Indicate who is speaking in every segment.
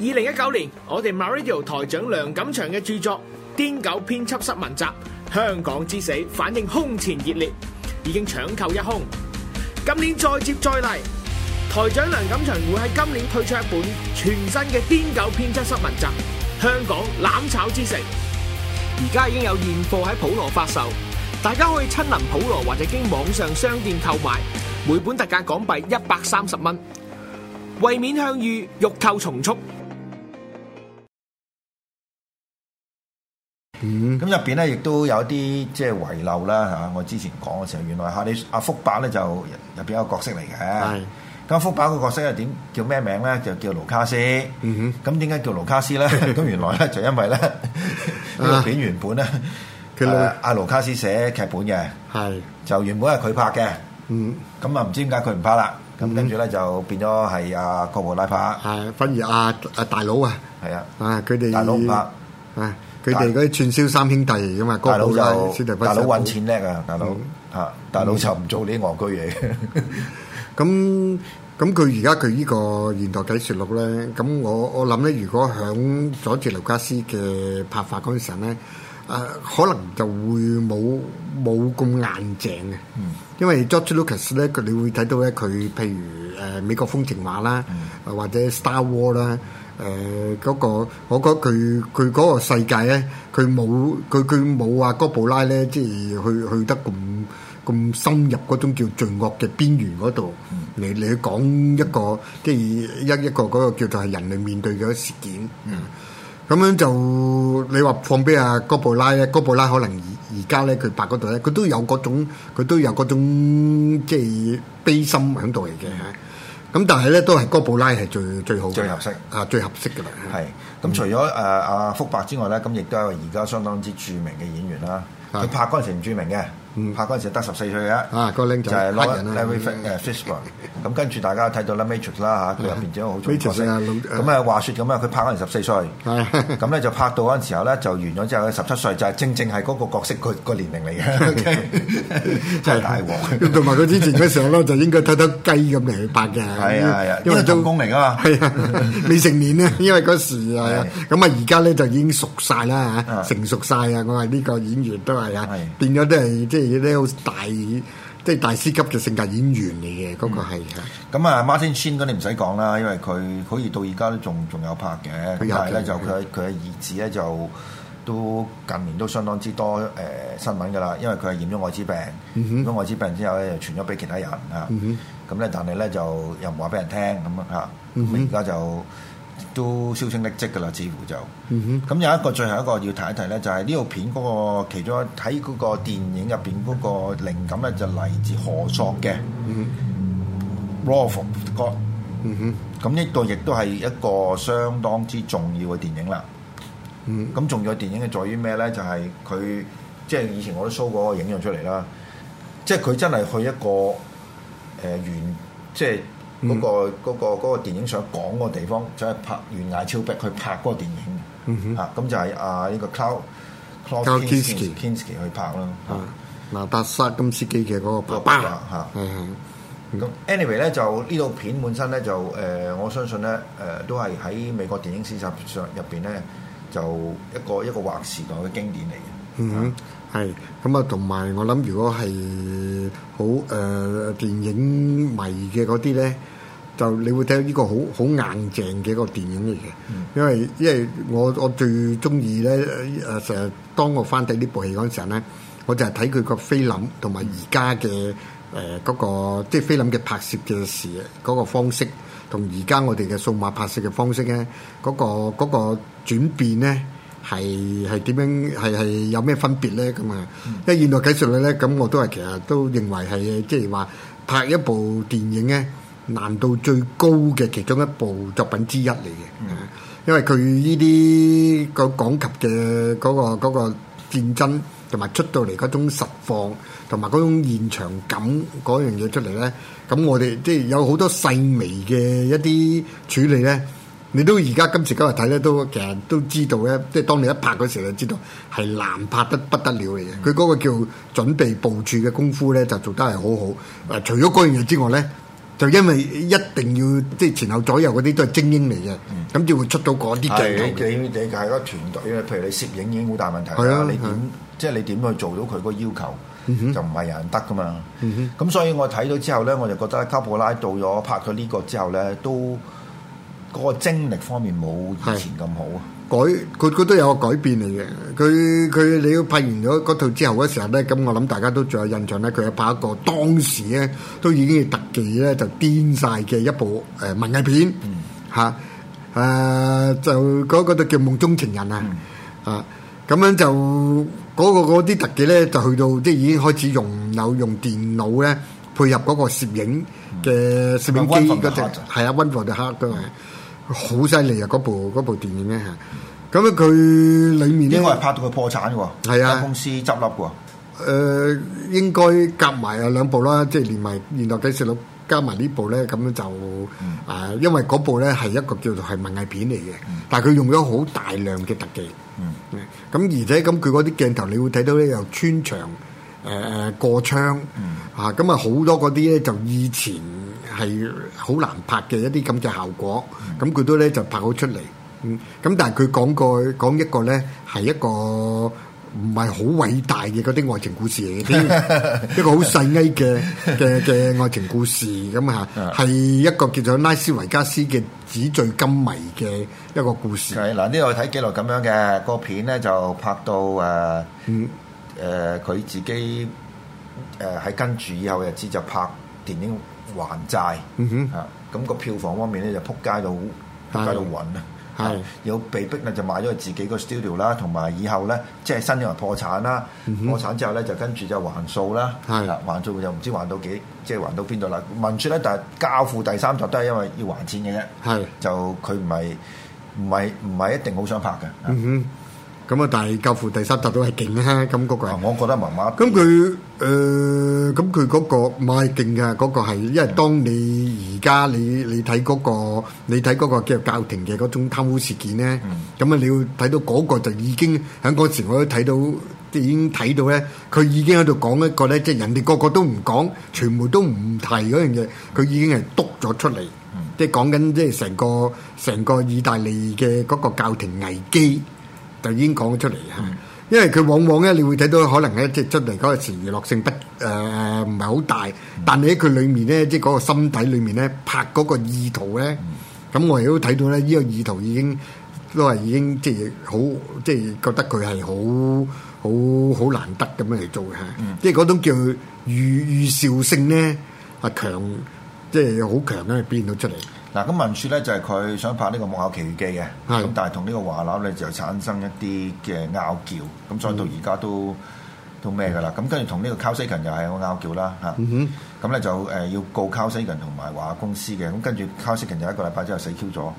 Speaker 1: 2019年，我哋 MyRadio 台長梁錦祥嘅著作《癲狗編輯室文集：香港之死》反應空前熱烈，已經搶購一空。今年再接再厲，台長梁錦祥會喺今年推出一本全新嘅《癲狗編輯室文集：香港攬炒之城》，而家已經有現貨喺普羅發售，大家可以親臨普羅或者經網上商店購買，每本特價港幣130蚊。為免向隅，欲購從速。
Speaker 2: 咁入邊咧亦都有啲即係遺漏啦嚇。我之前講嘅時候，原來阿福伯咧就入邊有個角色嚟嘅。咁福伯個角色係點叫咩名咧？就叫盧卡斯。咁點解叫盧卡斯咧？咁原來咧就因為咧呢個片原本咧，阿盧卡斯寫劇本嘅，就原本係佢拍嘅。咁啊唔知點解佢唔拍啦。咁跟住咧就變咗係阿哥布拉拍。
Speaker 3: 反而阿大佬啊，佢哋
Speaker 2: 大佬唔拍。
Speaker 3: 佢哋嗰啲串燒三兄弟嚟噶嘛，
Speaker 2: 大佬就
Speaker 3: 大佬
Speaker 2: 揾錢叻啊，大佬就唔做呢啲戇居嘢。
Speaker 3: 咁佢而家佢呢個現代啟示錄咧，咁我諗咧，如果響佐治盧卡斯嘅拍法嗰陣時咧，可能就會冇咁硬淨嘅。因為 George Lucas 咧，你會睇到咧，佢譬如美國風情畫啦，或者 Star Wars 啦。嗰個，我覺得佢嗰個世界咧，佢冇阿哥布拉咧，即係去得咁深入嗰種叫罪惡嘅邊緣嗰度嚟去講一個即係一個嗰個叫做係人類面對嘅事件。咁樣就你話放俾阿哥布拉咧，哥布拉可能而家咧佢拍嗰度咧，佢都有嗰種即係悲心喺度嚟嘅。咁但係咧，都係哥布拉係最好嘅，
Speaker 2: 最合適
Speaker 3: 最合適嘅啦。
Speaker 2: 係咁，除咗阿福伯之外咧，咁亦都係而家相當之著名嘅演員啦。佢拍嗰陣時唔著名嘅，拍嗰陣時得14歲嘅。
Speaker 3: 個僆仔
Speaker 2: 就係 Larry Fishburne。咁跟住大家睇到啦 Matrix 啦嚇，佢入邊真係好重角色。咁啊話説咁啊，佢拍嗰陣14歲，咁咧就拍到嗰陣時候咧就完咗之後咧17歲，就係正係嗰個角色個年齡嚟嘅。真係大鑊。
Speaker 3: 同埋佢之前嗰時候咧就應該偷偷雞咁嚟去拍嘅。
Speaker 2: 係啊，因為童工嚟噶嘛。
Speaker 3: 係啊，未成年咧，因為嗰時係啊，咁啊而家咧就已經熟晒啦嚇，成熟晒啊！我話呢個演員都係啊，變咗都係即係啲好大即係大師級嘅性格演員嚟嘅，嗰個係
Speaker 2: 咁啊 Martin Sheen 嗰啲唔使講啦，因為佢好似到而家都仲有拍嘅，但係咧就佢嘅兒子咧就都近年都相當之多新聞㗎啦，因為佢係染咗愛滋病，染咗愛滋病之後咧又傳咗俾其他人啊，咁咧但係咧就又唔話俾人聽咁啊，咁而家就都銷聲匿跡㗎啦，似乎就咁有一個最後一個要提一提咧，就係呢套片嗰個其中喺嗰個電影入邊嗰個靈感咧，就嚟自何索嘅 Wrath of God。咁呢度亦都係一個相當之重要嘅電影啦。咁重要嘅電影係在於咩咧？就係佢即係以前我都 show 過個影像出嚟啦，即係佢真係去一個即係。嗰個電影想講個地方，就係拍懸崖峭壁去拍嗰個電影，咁就係呢個 Klaus Kinski 去拍啦。
Speaker 3: 嗱，達沙金斯基嘅嗰個爸爸
Speaker 2: 咁 anyway 咧，就呢套片本身咧就我相信咧都係喺美國電影史上入邊咧就一個劃時代嘅經典嚟嘅。
Speaker 3: 係咁啊，同埋我諗，如果係好電影迷嘅嗰啲咧，就你會睇到呢個好硬淨嘅一個電影嚟嘅。因為我最中意咧成日當我翻睇呢部戲嗰陣時候咧，我就係睇佢個菲林同埋而家嘅嗰個即係菲林嘅拍攝嘅時嗰個方式，同而家我哋嘅數碼拍攝嘅方式咧，嗰個轉變咧。係點樣？係有咩分別咧？咁啊，因為現代啟示錄咧，咁我都係其實都認為係即係話拍一部電影咧，難度最高嘅其中一部作品之一嚟嘅。因為佢呢啲講及嘅嗰個戰爭同埋出到嚟嗰種實況同埋嗰種現場感嗰樣嘢出嚟咧，咁我哋即係有好多細微嘅一啲處理咧。你都而家今時今日睇咧，都其實都知道咧，即係當你一拍嗰時就知道係難拍得不得了嚟嘅。佢嗰個叫準備部署嘅功夫咧，就做得係好好。除咗嗰樣嘢之外咧， 就因為一定要即係前後左右嗰啲都係精英嚟嘅，咁就會出到嗰啲鏡頭。
Speaker 2: 你係個團隊咧，譬如你攝影已經好大問題啦，你點即係你點去做到佢嗰個要求？就唔係人得噶嘛，咁所以我睇到之後咧，我就覺得卡普拉到咗拍咗呢個之後咧，都嗰個精力方面冇以前咁好啊。
Speaker 3: 佢都有個改變嚟嘅。佢你要拍完咗嗰套之後嘅時候咧，咁我諗大家都仲有印象咧，佢係拍一個當時咧都已經係特技咧就癲晒嘅一部文藝片嚇，就嗰個叫《夢中情人》啊。咁樣就嗰啲特技咧，就去到即係已經開始用電腦咧配合嗰個攝影嘅攝影機嗰隻，係啊，One for the Heart 都係好犀利啊！嗰部電影咧嚇，咁樣佢裡面咧
Speaker 2: 應該係拍到佢破產嘅喎，
Speaker 3: 係啊，
Speaker 2: 公司執笠喎。
Speaker 3: 應該夾埋啊兩部啦，即係連埋《現代啟示錄》加埋呢部咧，咁樣就因為嗰部咧係一個叫做係文藝片嚟嘅，但係佢用咗好大量嘅特技。咁而且咁佢嗰啲鏡頭，你會睇到咧又穿牆過窗咁啊好多嗰啲咧就以前係好難拍嘅一啲咁嘅效果，咁佢都咧就拍好出嚟。咁但係佢講一個咧係一個唔係好偉大嘅嗰啲愛情故事嚟嘅，一個好細微嘅愛情故事咁啊，係一個叫做拉斯維加斯嘅紙醉金迷嘅一個故事。
Speaker 2: 係嗱，呢度睇記錄咁樣嘅個片咧，就拍到佢自己喺跟住以後日子就拍電影還債，咁個票房方面咧就撲街到暈啊！係有被逼咧就買咗佢自己個 studio 啦，同埋以後咧即係新人破產啦，破產之後咧就跟住就還數啦，還數就唔知還到幾，即係還到邊度啦。聞説咧，但係教父第三集都係因為要還錢嘅啫，就佢唔係一定好想拍嘅。
Speaker 3: 咁啊，但係教父第三集都係勁啊！咁嗰個
Speaker 2: 我覺得麻麻。
Speaker 3: 咁佢嗰個唔係勁嘅，嗰個係因為當你而家你睇嗰個叫教廷嘅嗰種貪污事件咧，咁啊你要睇到嗰個就已經喺嗰時我都睇到，已經睇到咧，佢已經喺度講一個咧，即係人哋個個都唔講，傳媒都唔提嗰樣嘢，佢已經係篤咗出嚟，即係講緊即係成個意大利嘅嗰個教廷危機。就已經講咗出嚟嚇，因為佢往往咧，你會睇到可能咧，即係出嚟嗰陣時娛樂性唔係好大，但係喺佢裡面咧，即係嗰個心底裡面咧，拍嗰個意圖咧，咁我亦都睇到咧，呢個意圖已經即係好，即係覺得佢係好難得咁樣嚟做嘅嚇，即係嗰種叫預兆性咧係強，即係好強咁變到出嚟。
Speaker 2: 嗱，咁聞説咧就係佢想拍呢個《幕後奇遇記》嘅，咁但係同呢個華納咧就產生一啲嘅拗撬，咁所以到而家都咩㗎啦？咁跟住同呢個 Carl Sagan 又係個拗撬啦嚇，咁咧就要告 Carl Sagan 同埋華納公司嘅，咁跟住 Carl Sagan 就一個禮拜之後死 Q 咗，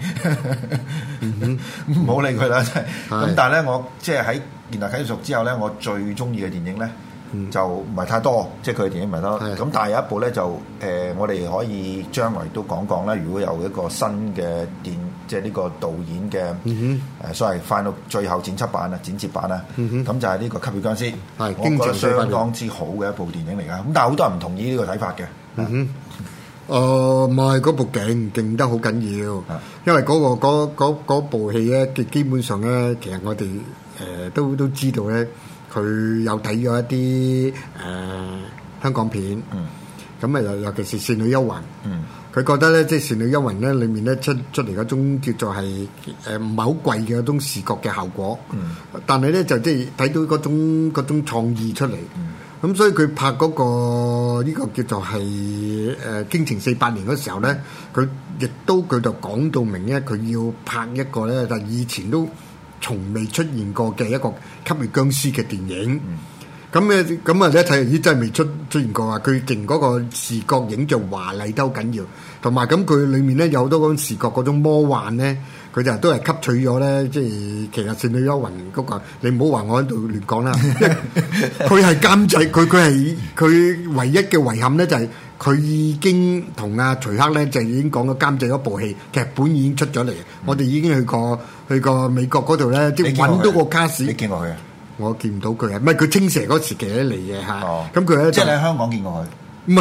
Speaker 2: 唔好理佢啦，真係。咁但係咧，我即係喺《現代啟示錄》之後咧，我最中意嘅電影咧。就唔係太多，即係佢嘅電影唔係多。咁但係有一部咧就我哋可以將來都講講啦。如果有一個新嘅即係呢個導演嘅所謂 final 最後剪輯版啊、剪接版啊，咁就係呢個《吸血僵屍》，我覺得相當之好嘅一部電影嚟㗎。咁但係好多人唔同意呢個睇法嘅。
Speaker 3: 唔係嗰部勁得好緊要，因為嗰部戲咧，基本上咧，其實我哋都知道咧。佢有睇咗一啲香港片，咁啊尤其是《倩女幽魂》，佢覺得咧即係《倩女幽魂》咧裡面咧出嚟嗰種叫做係唔係好貴嘅嗰種視覺嘅效果，但係咧就即係睇到嗰種創意出嚟，咁所以佢拍嗰個呢個叫做係驚情48年嗰時候咧，佢就講到明咧，佢要拍一個咧就以前都從未出現過嘅一個吸血僵屍嘅電影，咁啊你一睇咦真係未出現過啊！佢勁嗰個視覺影像華麗得好緊要，同埋咁佢裡面咧有好多嗰種視覺嗰種魔幻咧，佢就都係吸取咗咧，即係其實《倩女幽魂》嗰個，你唔好話我喺度亂講啦，佢係監製，佢唯一嘅遺憾咧就係、是。佢已經同阿徐克咧就已經講咗監製嗰部戲，劇本已經出咗嚟。我哋已經去過美國嗰度咧，即係揾到個卡士。
Speaker 2: 你見過佢啊？
Speaker 3: 我見唔到佢啊，唔係佢青蛇嗰時期咧嚟嘅嚇。咁佢咧
Speaker 2: 即係你喺香港見過佢？
Speaker 3: 唔係，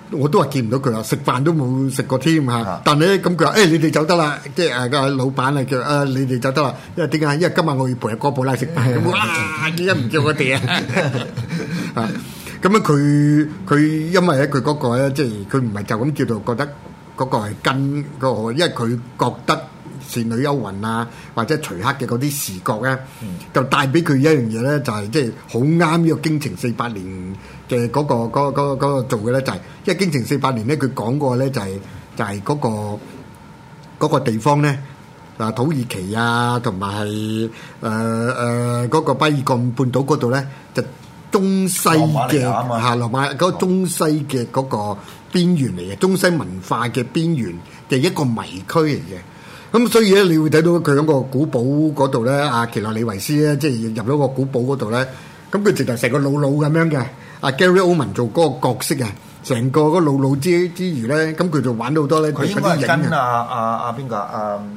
Speaker 3: 我都話見唔到佢啦，食飯都冇食過添嚇。但係咧咁佢話你哋走得啦，即係個老闆啊叫你哋走得啦，因為點解？因為今晚我要陪阿哥布拉食飯，哇！點解唔叫我哋啊？咁樣佢因為咧佢嗰個咧，即係佢唔係就咁叫做覺得嗰個係跟嗰個，因為佢覺得倩女幽魂啊，或者徐克嘅嗰啲視覺咧，就帶俾佢一樣嘢咧，就係即係好啱呢個京城400年嘅嗰個做嘅咧，就係因為京城400年咧，佢講過咧就係嗰個地方咧。嗱，土耳其啊，同埋係嗰個巴爾幹半島嗰度咧，就中西嘅羅馬嗰個中西嘅嗰個邊緣嚟嘅，中西文化嘅邊緣嘅一個迷區嚟嘅。咁所以咧，你會睇到佢喺個古堡嗰度咧，阿奇洛李維斯咧，即係入咗個古堡嗰度咧，咁佢直頭成個老佬咁樣嘅。阿 Gary Oldman 做嗰個角色啊，成個嗰老佬之餘咧，咁佢就玩到好多咧。
Speaker 2: 佢應該係跟阿邊個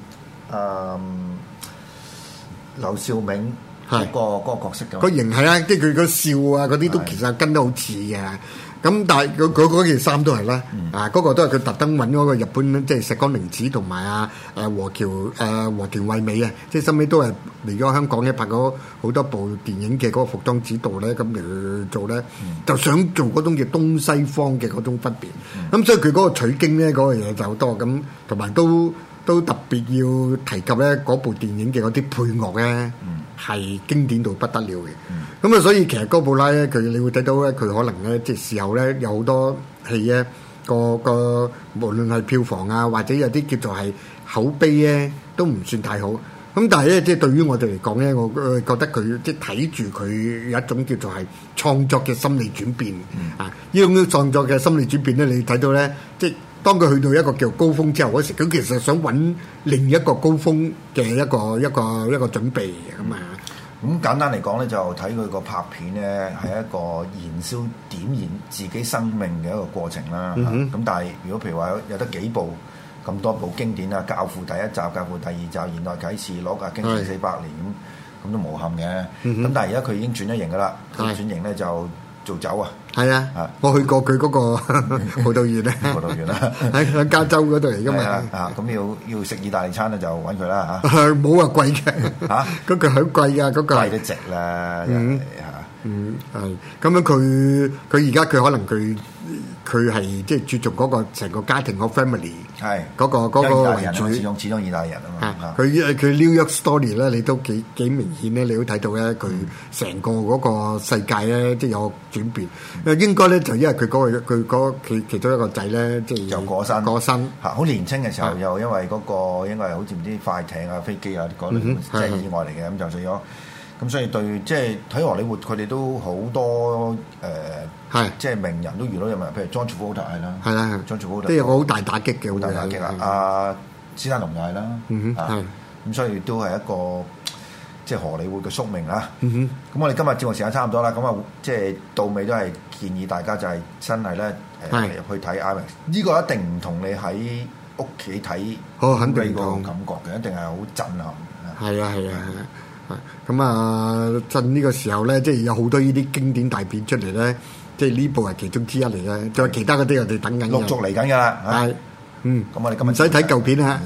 Speaker 2: 劉少銘嗰個角色嘅，
Speaker 3: 個型係啊，即係佢個笑啊嗰啲都其實跟得好似嘅。咁但係佢嗰件衫都係啦，嗰個都係佢特登揾嗰個日本即係石岡玲子同埋和田惠美啊，即係收尾都係嚟咗香港咧拍咗好多部電影嘅嗰個服裝指導咧，咁嚟做咧，就想做嗰種嘅東西方嘅嗰種分別。咁所以佢嗰個取經咧嗰個嘢就好多咁，同埋都特別要提及咧嗰部電影嘅嗰啲配樂咧，係經典到不得了嘅。咁所以其實哥布拉咧，佢你會睇到咧，佢可能咧即係事後咧有好多戲咧個無論係票房啊，或者有啲叫做係口碑咧，都唔算太好。咁但係咧，即係對於我哋嚟講咧，我覺得佢即係睇住佢有一種叫做係創作嘅心理轉變啊！呢種創作嘅心理轉變咧，你睇到咧，即係當佢去到一個叫高峰之後嗰時，佢其實想揾另一個高峰嘅一個準備咁啊！
Speaker 2: 咁簡單嚟講咧，就睇佢個拍片咧，係一個燃燒點燃自己生命嘅一個過程啦。咁但係如果譬如話有得幾部咁多部經典啊，《教父》第一集、《教父》第二集、《現代啟示錄》啊，《京城400年》咁都無憾嘅。咁但係而家佢已經轉咗型噶啦，佢轉型咧就做酒啊。係
Speaker 3: 啊，我去過佢嗰個葡萄園咧，
Speaker 2: 葡萄園啦，
Speaker 3: 喺加州嗰度嚟噶嘛。
Speaker 2: 咁要食意大利餐咧，就揾佢啦嚇。
Speaker 3: 冇話貴嘅嚇，嗰個好貴㗎，嗰個
Speaker 2: 貴得值啦，
Speaker 3: 係咁樣佢而家佢可能佢係即係注重嗰個成個家庭個 family 係嗰個為主，始終意大利人啊嘛。佢 New York Story 咧，你都幾明顯咧，你都睇到咧，佢成個嗰個世界咧，即係有轉變。應該咧就因為佢其中一個仔咧，即係
Speaker 2: 就過身
Speaker 3: 嚇，
Speaker 2: 好年青嘅時候又因為嗰個應該係好似唔知快艇啊、飛機啊嗰類即係意外嚟嘅，咁就死咗。咁所以對即係睇荷里活，佢哋都好多即係名人都遇到有問題，譬如 John Travolta 係啦，係啦，John Travolta 都有個好大打擊嘅，好大打擊啦。阿斯坦龍又係啦，咁所以都係一個即係荷里活嘅宿命啦。咁我哋今日節目時間差唔多啦，咁啊即係到尾都係建議大家就係真係咧入去睇 IMAX，呢個一定唔同你喺屋企睇
Speaker 3: 肯定
Speaker 2: 個感覺嘅，一定係好震撼。
Speaker 3: 係啊。咁啊，趁呢個時候咧，即係有好多呢啲經典大片出嚟咧，即係呢部係其中之一嚟嘅，仲有其他嗰啲我哋等緊，陸續嚟緊㗎啦。係，咁我哋今日唔使睇舊片啦，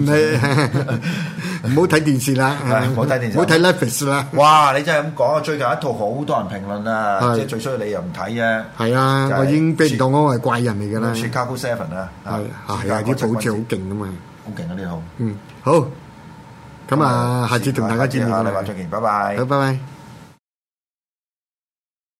Speaker 3: 唔好睇電視啦，唔好睇電視，唔好睇 Netflix 啦。
Speaker 2: 哇！你真係咁講，最近一套好多人評論啊，即係最衰你又唔睇啫。
Speaker 3: 係啊，我已經俾人當我係怪人嚟㗎啦。
Speaker 2: Chicago 7啊，
Speaker 3: 係啊，啲保證好勁㗎嘛，
Speaker 2: 好勁啊呢套。
Speaker 3: 好。咁啊，下次同大家見面啦。
Speaker 2: 下禮拜再見，拜拜。
Speaker 3: 好，拜拜。